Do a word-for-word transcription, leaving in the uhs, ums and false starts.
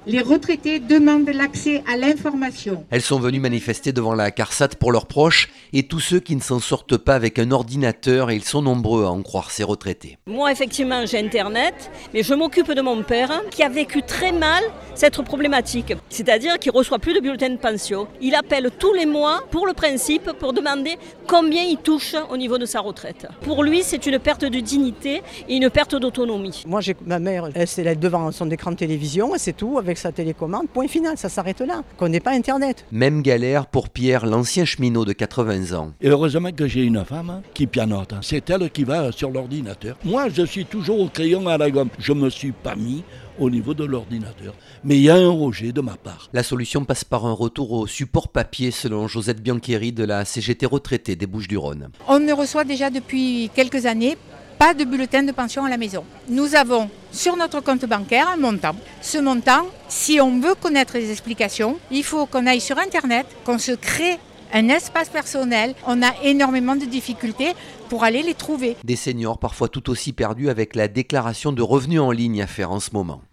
Les retraités demandent l'accès à l'information. Elles sont venues manifester devant la CARSAT pour leurs proches et tous ceux qui ne s'en sortent pas avec un ordinateur, et ils sont nombreux à en croire ces retraités. Moi, effectivement, j'ai Internet, mais je m'occupe de mon père qui a vécu très mal cette problématique. C'est-à-dire qu'il ne reçoit plus de bulletin de pension. Il appelle tous les mois pour le principe, pour demander combien il touche au niveau de sa retraite. Pour lui, c'est une perte de dignité et une perte d'autonomie. Moi, j'ai ma mère, elle c'est là devant son écran de télévision, et c'est tout, avec sa télécommande, point final, ça s'arrête là. Qu'on n'ait pas Internet. Même galère pour Pierre, l'ancien cheminot de quatre-vingts ans. Et heureusement que j'ai une femme qui pianote. C'est elle qui va sur l'ordinateur. Moi, je suis toujours au crayon à la gomme. Je ne me suis pas mis au niveau de l'ordinateur. Mais il y a un rejet de ma part. La solution passe par un retour au support papier, selon Josette Biancheri de la C G T retraitée des Bouches-du-Rhône. On ne reçoit déjà depuis quelques années pas de bulletin de pension à la maison. Nous avons sur notre compte bancaire un montant. Ce montant, si on veut connaître les explications, il faut qu'on aille sur Internet, qu'on se crée un espace personnel. On a énormément de difficultés pour aller les trouver. Des seniors parfois tout aussi perdus avec la déclaration de revenus en ligne à faire en ce moment.